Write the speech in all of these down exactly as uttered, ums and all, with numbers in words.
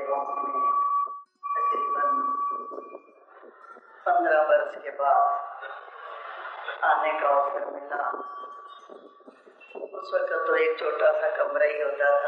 गांव में तकरीबन पंद्रह वर्ष के बाद आने का अवसर मिला। उस वक्त तो एक छोटा सा कमरा ही होता था।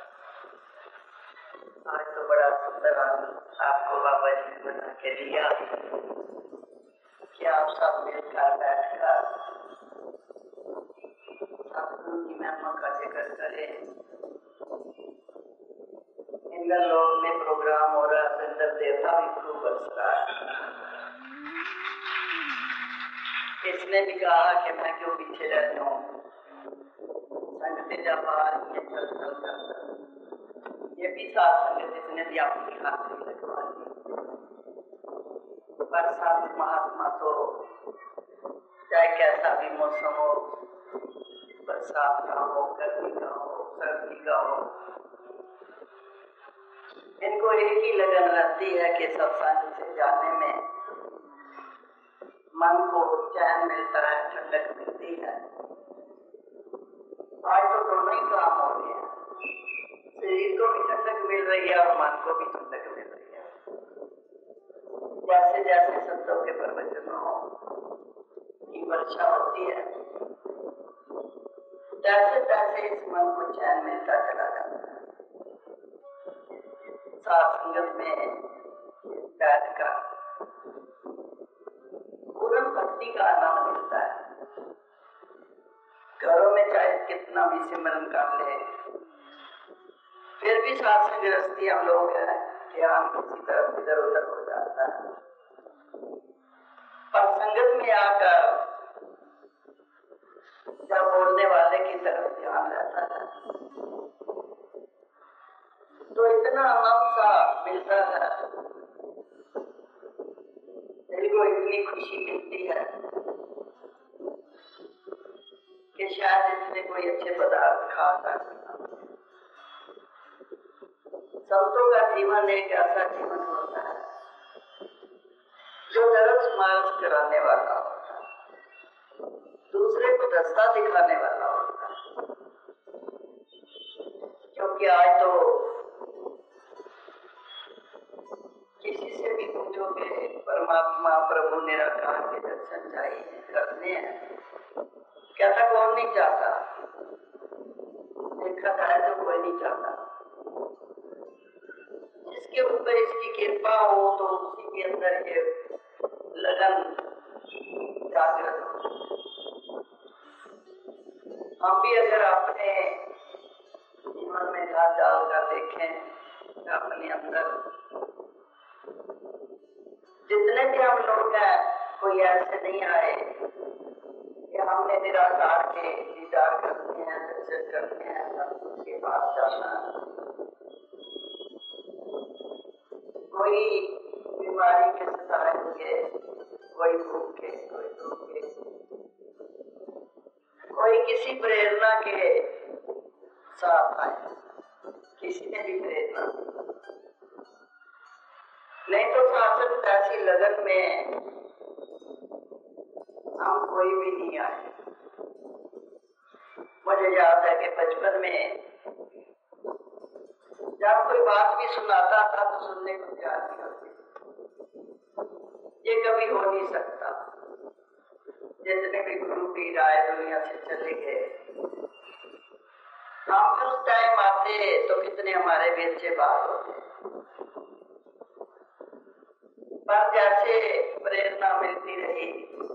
आज तो बड़ा सुंदर आपको बाबा जी ने बना के दिया कि आप सब मिलकर बैठकर सतगुरु की महिमा का जिक्र करें। इंद्र लोक में प्रोग्राम हो रहा है, इंद्र देवता भी खूब बरस रहा है। इसने भी कहा कि मैं क्यों पीछे रहता हूँ, संगत जब आ रही है चल चल कर। ये भी साथ संगत इसने भी अपनी खातिर लगवा दी। पर संत महात्मा तो चाहे कैसा भी मौसम हो, बरसात का हो, गर्मी का हो, सर्दी का हो, इनको एक ही लगन रहती है कि सत्संग से जाने में मन को चैन मिलता है, ठंडक मिलती है। आज तो दोनों ही काम हो रहे हैं, शरीर को भी ठंडक मिल रही है और मन को भी ठंडक मिल रही है। जैसे जैसे संतों के प्रवचनों की वर्षा होती है, तैसे तैसे इस मन को चैन मिलता चला जाता है। साथ संगत में बैठकर पूर्ण भक्ति का आनंद मिलता है। घरों में चाहे कितना भी सिमरन कर ले, फिर भी साथ संग गृहस्थी हम लोग हैं, ध्यान किसी तरफ इधर उधर हो जाता है। पर संगत में आकर जब बोलने वाले की तरफ ध्यान रहता है तो इतना आनंद सा मिलता है, दिल को इतनी खुशी मिलती है कि शायद इसने कोई अच्छे पदार्थ खा सकता। संतों का जीवन एक ऐसा जीवन होता है जो दरस मार्स कराने वाला होता है, दूसरे को रास्ता दिखाने वाला होता है। क्योंकि आज तो किसी से भी पूछोगे परमात्मा प्रभु निराकार के दर्शन चाहिए करने हैं, कहता कौन नहीं चाहता, देखा जाए तो कोई नहीं चाहता। जिसके ऊपर इसकी कृपा हो तो उसी के अंदर ये लगन जागृत हो। हम भी अगर अपने जीवन में हाथ डालकर देखें अपने अंदर, जितने भी हम लोग हैं कोई ऐसे नहीं आए कि हमने निराकार के दीदार करते हैं, दर्शन करते हैं, सब के पास जाना। कोई बीमारी के सताए हुए, कोई भूखे, कोई भूखे, कोई किसी प्रेरणा के साथ आए, किसी ने भी प्रेरणा नहीं तो शासन ऐसी लगन में हम कोई भी नहीं आए। मुझे याद है कि बचपन में जब कोई बात भी सुनाता था तो सुनने को तैयार नहीं होती। ये कभी हो नहीं सकता। जितने भी गुरु पीर आए दुनिया से चले गए, हम फिर उस टाइम आते तो कितने हमारे बेचे बात होते। पर जैसे प्रेरणा मिलती रही,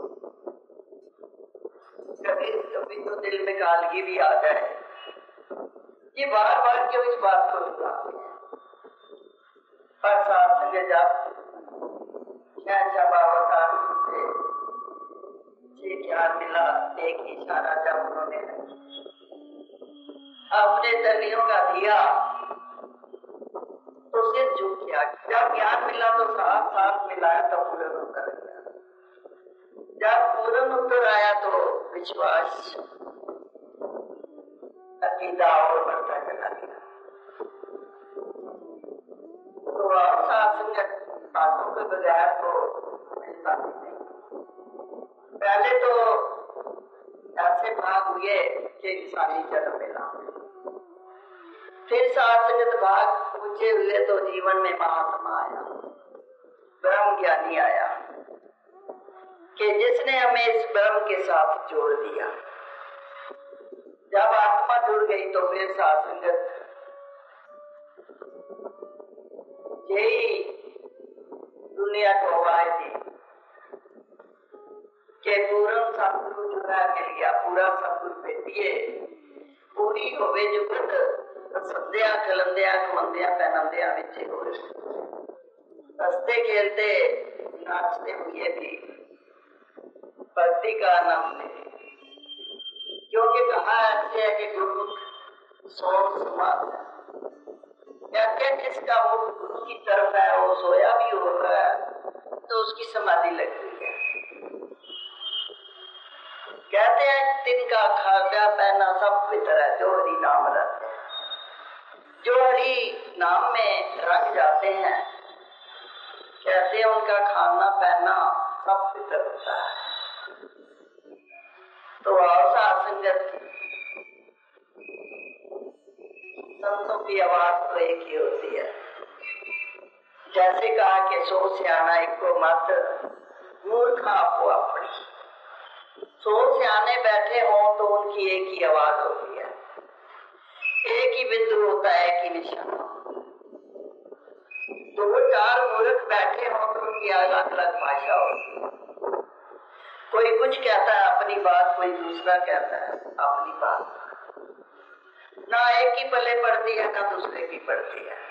कभी कभी तो दिल में गालगी भी आ जाए, ये बार बार क्यों इस बात को दोहराते हैं। पर साथ संग जब शहंशाह बाबा से ये ज्ञान मिला, एक इशारा जब उन्होंने अपने दलियों का दिया तो सिर झुक गया। जब ज्ञान मिला तो साथ साथ मिलाया तो पूर्ण उतर गया। जब पूर्ण उतर आया तो विश्वास अकीदा और बढ़ता चला गया। तो साथ संगत बातों के बगैर तो मिलता भी नहीं। पहले तो ऐसे भाग हुए कि इंसानी जन्म मिला, फिर साथ संगत भाग कुछ सोचे हुए तो जीवन में महात्मा आया, ब्रह्म ज्ञानी आया कि जिसने हमें इस ब्रह्म के साथ जोड़ दिया। जब आत्मा जुड़ गई तो फिर साथ संगत यही दुनिया को आवाज दी कि पूर्ण सतगुरु जुड़ा मिल गया, पूरा सतगुरु भेटिए, पूरी होवे जुगत सद्या खलंदिया खमंदिया पहनंदिया विचे होवे, हंसते खेलते नाचते हुए भी भक्ति का आनंद ले। क्योंकि कहा ऐसे है कि गुरमुख सोम समाध है, कहते हैं जिसका मुख गुरु की तरफ है वो सोया भी हो रहा है तो उसकी समाधि लग गई है। कहते हैं तिनका खाद्या पहना सब पवित्र है जो हरि नाम रखते हैं, जो हरि नाम में रंग जाते हैं, कहते हैं उनका खाना पहना सब पवित्र होता है। तो और साथ संगत संतों की आवाज तो एक ही होती है। जैसे कहा कि सो सियाना एक को मत मूर्ख आपको अपनी, सो सियाने बैठे हों तो उनकी एक ही आवाज होती है, एक ही बिंदु होता है, एक ही निशाना। दो चार मूर्ख बैठे हों तो उनकी अलग अलग भाषा होती है। कोई कुछ कहता है अपनी बात, कोई दूसरा कहता है अपनी बात, ना एक की पल्ले पड़ती है ना दूसरे की पड़ती है।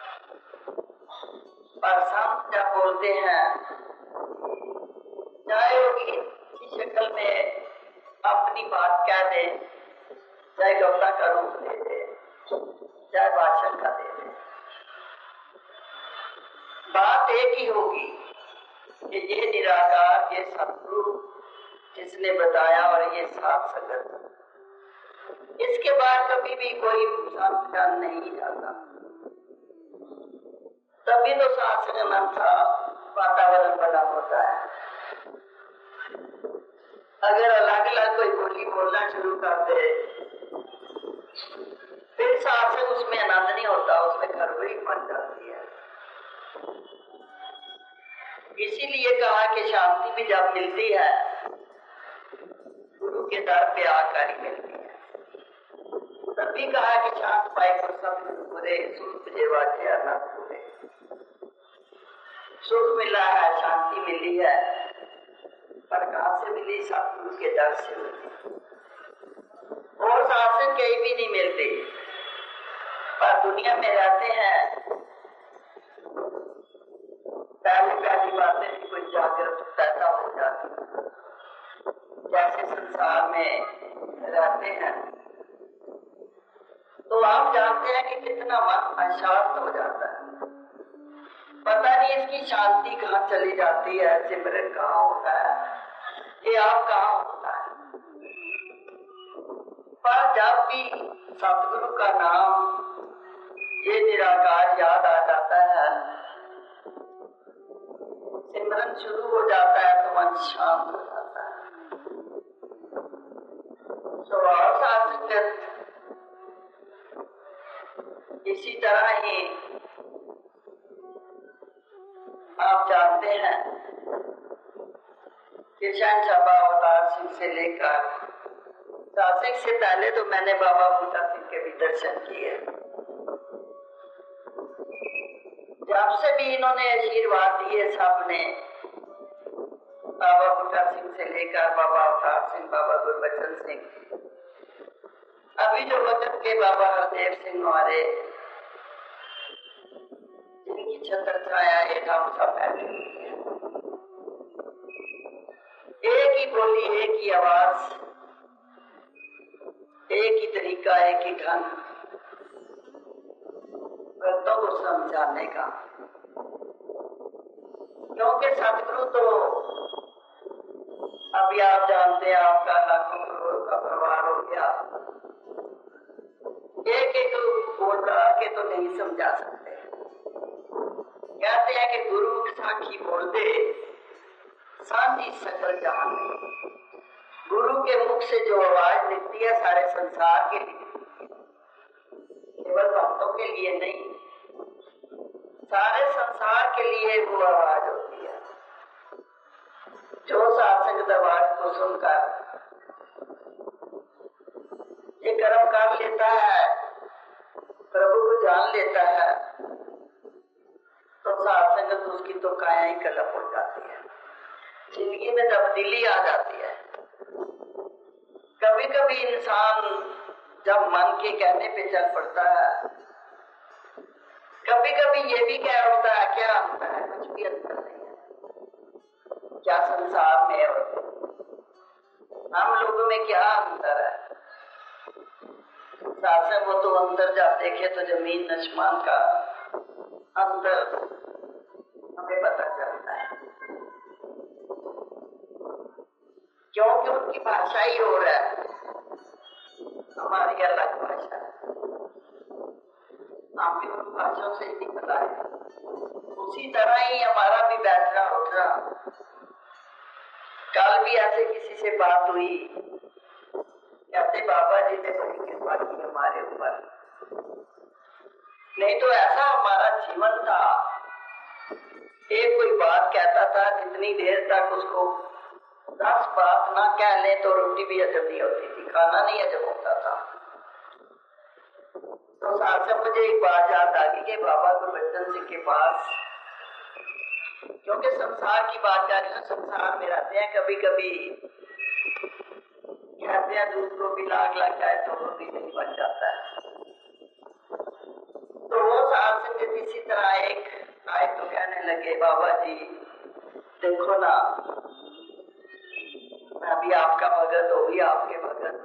पर संत जब बोलते हैं चाहे वो किसी शक्ल में अपनी बात कह दे, चाहे गौता का रूप दे दे, चाहे भाषण का दे दे, बात एक ही होगी कि ये निराकार, ये सतगुरु जिसने बताया और ये साथ संगत, इसके बाद कभी भी कोई संत जन नहीं जाता। तभी तो साथ संगत का वातावरण बना होता है। अगर अलग अलग कोई बोली बोलना शुरू कर दे फिर साथ संग उसमें आनंद नहीं होता, उसमें खरबड़ी बन जाती है। इसीलिए कहा कि शांति भी जब मिलती है गुरु के दर पे आकर ही मिलती है। तभी कहा कि शांत पाए को सब बुरे सुख जेवा के आनंद पूरे। सुख मिला है, शांति मिली है, पर कहां से मिली? सतगुरु के दर से मिली। और शासन कहीं भी नहीं मिलती, पर दुनिया में रहते हैं। पहली पहली बातें भी कोई जागृत पैदा हो जाती है, जैसे संसार में रहते हैं तो आप जानते हैं कि कितना मन अशांत हो जाता है। पता नहीं इसकी शांति कहाँ चली जाती है, सिमरन कहाँ होता है, ये आप कहाँ होता है। पर जब भी सतगुरु का नाम, ये निराकार याद आ जाता है, सिमरन शुरू हो जाता है तो मन शांत हो जाता है। स्वभाव साथ संगत इसी तरह ही आप जानते हैं कि शहंशाह बाबा अवतार सिंह से लेकर सासिक से पहले तो मैंने बाबा बूटा सिंह के भी दर्शन किए। जब से भी इन्होंने आशीर्वाद दिए सबने, बाबा बूटा सिंह से लेकर बाबा अवतार सिंह, बाबा गुरबचन सिंह, अभी जो वचन के बाबा हरदेव सिंह हमारे, जिनकी छत्र छाया एक हम सब बैठे हुए हैं, एक ही बोली, एक ही आवाज, एक ही तरीका, एक ही ढंग भक्तों को समझाने का। क्योंकि सतगुरु तो अभी आप जानते हैं, आपका लाखों करोड़ का परिवार हो गया, एक एक बोल रहा के तो नहीं समझा सकते। कहते हैं कि गुरु साखी बोल दे सांझी सकल जहान में। गुरु के मुख से जो आवाज निकलती है सारे संसार के लिए, केवल भक्तों के लिए नहीं, सारे संसार के लिए वो आवाज होती है। जो सत्संग आवाज को सुनकर ये कर्म कर लेता है, प्रभु को जान लेता है, तो सत्संग उसकी तो काया ही कलप हो जाती है, जिंदगी में तब्दीली आ जाती है। कभी कभी इंसान जब मन के कहने पे चल पड़ता है, कभी कभी ये भी कह उठता है क्या अंतर है, कुछ भी अंतर नहीं है, क्या संसार में और हम लोगों में क्या अंतर है। सत्संग वो तो अंतर जब देखे तो जमीन आसमान का अंतर हमें पता चलता है, क्योंकि उनकी भाषा ही हो रहा है, हमारी अलग भाषा है, हम भी उन भाषाओं से ही निकला है। उसी तरह ही हमारा भी बैठना उठना। कल भी ऐसे किसी से बात हुई, कहते बाबा जी ने बड़ी कृपा की हमारे ऊपर, नहीं तो ऐसा हमारा जीवन था, एक कोई बात कहता था कितनी देर तक उसको दस बात ना कह ले तो रोटी भी हजम नहीं होती थी, खाना नहीं हजम होता था। तो साथ से मुझे एक बात याद आ गई कि बाबा गुरबचन सिंह के पास, क्योंकि संसार की बात कर रही हूँ, संसार में रहते हैं, कभी कभी कहते हैं दूध को भी लाग लग जाए तो वो भी नहीं बन जाता है। तो वो साथ संगत इसी तरह एक आए तो कहने लगे बाबा जी देखो ना, मैं भी आपका भगत हो भी आपके भगत,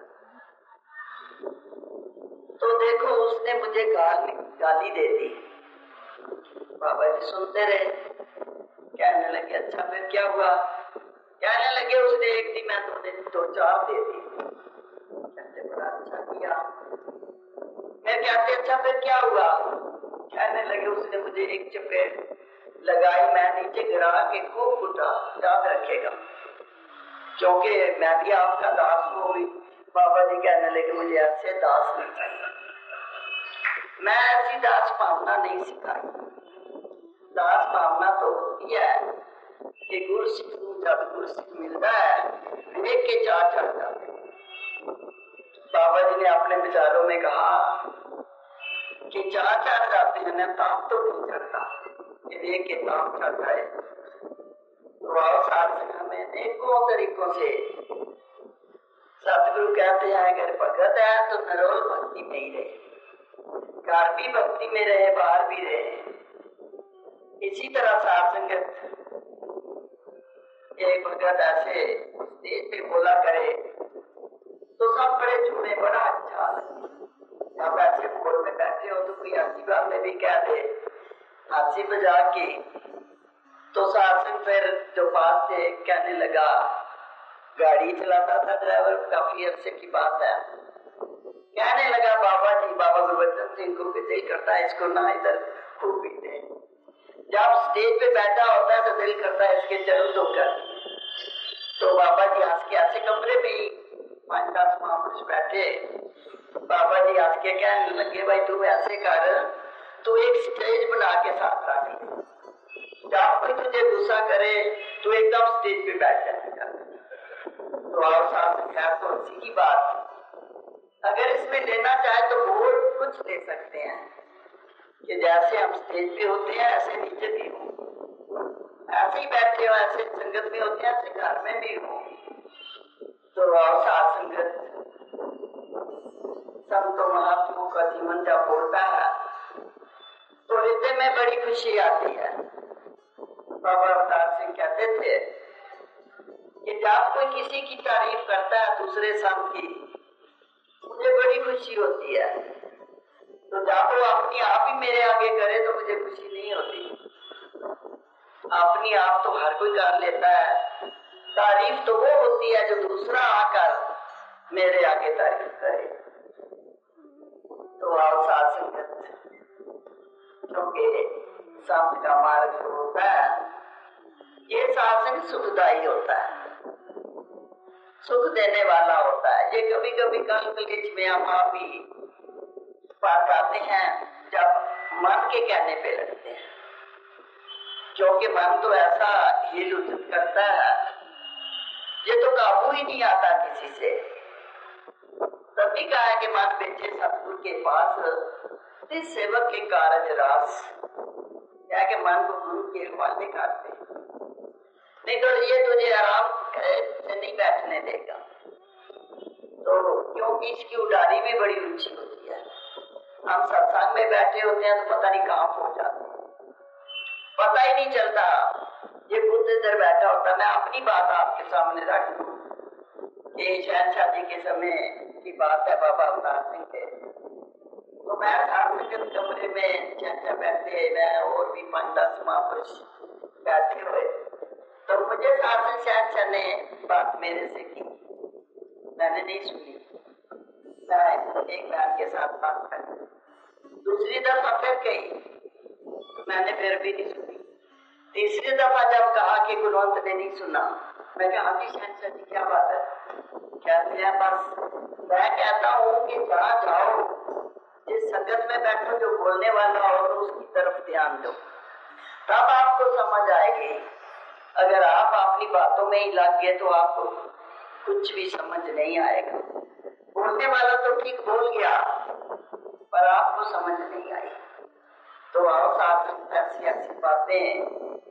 तो देखो उसने मुझे गाली गाली दे दी। बाबा जी सुनते रहे, कहने लगे अच्छा फिर क्या हुआ, कहने लगे उसने एक दिन मैं तुमने दो चार दे दी, कहते बड़ा अच्छा किया। मैं कहते अच्छा फिर क्या हुआ, कहने लगे उसने मुझे एक चपेट लगाई, मैं नीचे गिरा के खूब कुटा, याद रखेगा क्योंकि मैं भी आपका दास हूँ। बाबा जी कहने लगे मुझे ऐसे दास नहीं चाहिए, मैं ऐसी दास भावना नहीं सिखाई। दास भावना तो होती है कि गुरु सिख जब गुरु सिख मिलता है देख के चार चढ़ जाते। बाबा जी ने अपने विचारों में कहा कि चार चढ़ जाते हैं ना, ताप तो नहीं चढ़ता, ये देख के ताप चढ़ जाए। तो आओ साथ से हमें अनेकों तरीकों से सतगुरु कहते हैं अगर भगत है तो नरोल भक्ति में ही रहे, घर भी भक्ति में रहे, बाहर भी रहे। इसी तरह साथ संगत एक भगत ऐसे स्टेज पे बोला करे तो सब बड़े झूमे, बड़ा अच्छा लगे। जब ऐसे बोल में बैठे हो तो कोई अच्छी बात में भी कह दे हंसी मजाक की, तो साथ फिर जो पास थे कहने लगा, गाड़ी चलाता था ड्राइवर, काफी अरसे की बात है, कहने लगा बाबा जी बाबा गुरबचन सिंह को दिल करता है इसको ना इधर खूब पीते, जब स्टेज पे बैठा होता है तो दिल करता है इसके चरण धोकर। तो बाबा जी हंस के ऐसे कमरे में ही पांच दस महापुरुष बैठे, बाबा जी हंस के कहने लगे भाई तू ऐसे कर, तू एक स्टेज बना के साथ रख, जब कोई तुझे गुस्सा करे तू एकदम स्टेज पे बैठ जाएगा। तो और साथ खैर तो उसी की बात, अगर इसमें लेना चाहे तो बोल कुछ ले सकते हैं कि जैसे हम स्टेज पे होते हैं ऐसे नीचे भी हो, ऐसे ही बैठे हो, ऐसे संगत में होते हैं, ऐसे घर में भी हो। तो और साथ संगत संतों महात्माओं का जीवन जब बोलता है तो हृदय में बड़ी खुशी आती है। बाबा अवतार सिंह कहते थे कि जब कोई किसी की तारीफ करता है दूसरे संत की, मुझे बड़ी खुशी होती है, तो जब वो अपनी आप ही मेरे आगे करे तो मुझे खुशी नहीं होती। अपनी आप तो हर कोई कर लेता है, तारीफ तो वो होती है जो दूसरा आकर मेरे आगे तारीफ करे। तो आओ साथ संगत, क्योंकि संत का मार्ग जो होता है ये सात्संग सुखदायी होता है, सुख देने वाला होता है। ये कभी कभी कल कलेश में हम आप ही बात आते हैं जब मन के कहने पे लगते हैं, क्योंकि मन तो ऐसा हिल उछल करता है, ये तो काबू ही नहीं आता किसी से। तभी कहा है कि मन बेचे सतगुरु के पास, इस सेवक के कारज रास, क्या कि मन को गुरु के हवाले कर दे, नहीं तो ये तुझे आराम से नहीं बैठने देगा। तो क्योंकि इसकी उड़ारी भी बड़ी ऊंची होती है। हम सत्संग में बैठे होते हैं तो पता नहीं कहाँ पहुंच जाते हैं, पता ही नहीं चलता। ये बुद्ध इधर बैठा होता, मैं अपनी बात आपके सामने रख दूं कि शहनशाह जी के समय की बात है, बाबा अवतार सिंह के। तो मैं सार्वजनिक कमरे में शहनशाह बैठे, मैं और भी पांच दस महापुरुष बैठे हुए, तो मुझे सार्वजनिक शहनशाह ने बात मेरे से की, मैंने नहीं सुनी। मैं एक बहन के साथ बात कर, दूसरी दफा फिर कही, मैंने फिर भी नहीं सुनी। तीसरी दफा जब कहा कि गुरुवंत ने नहीं सुना, मैं कहा जी शहनशाह जी क्या बात है? कहते हैं बस मैं कहता हूँ कि जहाँ जाओ, जिस संगत में बैठो, जो बोलने वाला हो तो उसकी तरफ ध्यान दो, तब आपको समझ आएगी। अगर आप अपनी बातों में ही लग गए तो आपको कुछ भी समझ नहीं आएगा। बोलने वाला तो ठीक बोल गया, पर आपको समझ नहीं आई। तो आओ साथ संगत, ऐसी ऐसी बातें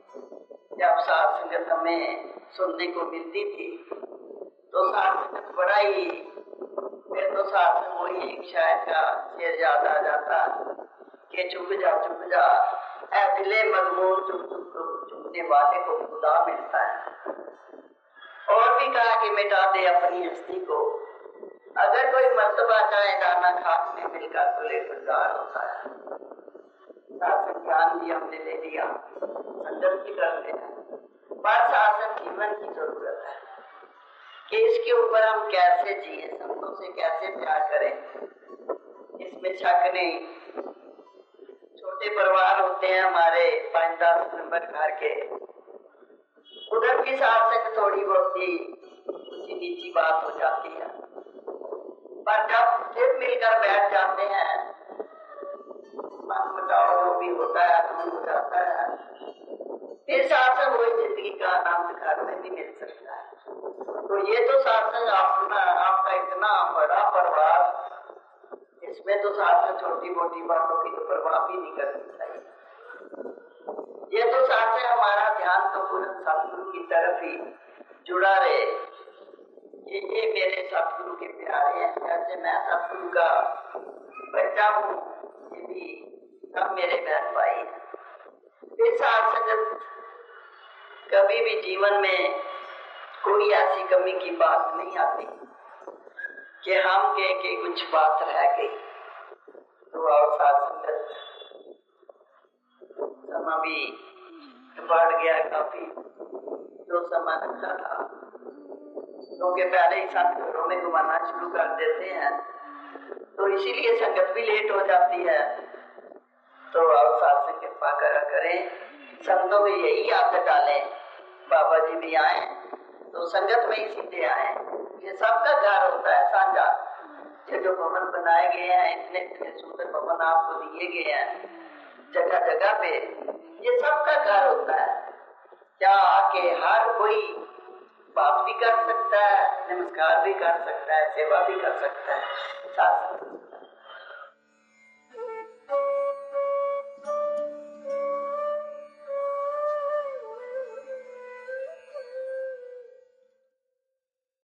जब साथ संगत हमें सुनने को मिलती थी तो साथ संगत बड़ा ही, फिर तो साथ संग वही एक शायद का शेर याद आ जाता कि चुप जा चुप जा, ऐ दिले मजमून चुप चुप चुपने वाले को खुदा मिलता है। और भी कहा कि मिटा दे अपनी हस्ती को, अगर कोई मर्तबा चाहे दाना खाक में मिलकर खुले गुलजार होता है। शासन ज्ञान भी हमने ले लिया, संगत भी करते हैं, पर शासन जीवन की जरूरत है कि इसके ऊपर हम कैसे जिए, संतों से कैसे प्यार करें, इसमें शक नहीं। छोटे परिवार होते हैं हमारे, पांच दस मेंबर घर के, उधर भी साथ से थोड़ी बहुत ही ऊंची नीची बात हो जाती है, पर जब फिर मिलकर बैठ जाते हैं, मन मुटाव जो भी होता है दूर हो जाता है, फिर साथ वही जिंदगी का आनंद घर में भी मिल सकता है। तो ये तो साथ अपना आपका इतना बड़ा परिवार, इसमें तो साथ छोटी मोटी बातों की तो परवाह भी नहीं करनी चाहिए। ये तो साथ हमारा ध्यान तो पूर्ण सतगुरु की तरफ ही जुड़ा रहे। ये ये मेरे सतगुरु के प्यारे हैं, जैसे मैं सतगुरु का बच्चा हूँ, ये भी सब मेरे बहन भाई हैं। इस साथ संगत कभी भी जीवन में कोई ऐसी कमी की बात नहीं आती कि हम कह के कुछ बात रह गई। तो और साथ संगत समा भी बढ़ गया काफी, जो समा रखा था, क्योंकि तो पहले ही साथ घरों में घुमाना शुरू कर देते हैं, तो इसीलिए संगत भी लेट हो जाती है। तो और साथ से कृपा करा करें, संतों में यही आदत डालें। बाबा जी भी आए तो संगत में ही सीधे आए। ये सबका घर होता है साझा। ये जो भवन बनाए गए हैं, इतने इतने सुंदर भवन आपको दिए गए हैं जगह जगह पे, ये सबका घर होता है। क्या आके हर कोई बात भी कर सकता है, नमस्कार भी कर सकता है, सेवा भी कर सकता है, साथ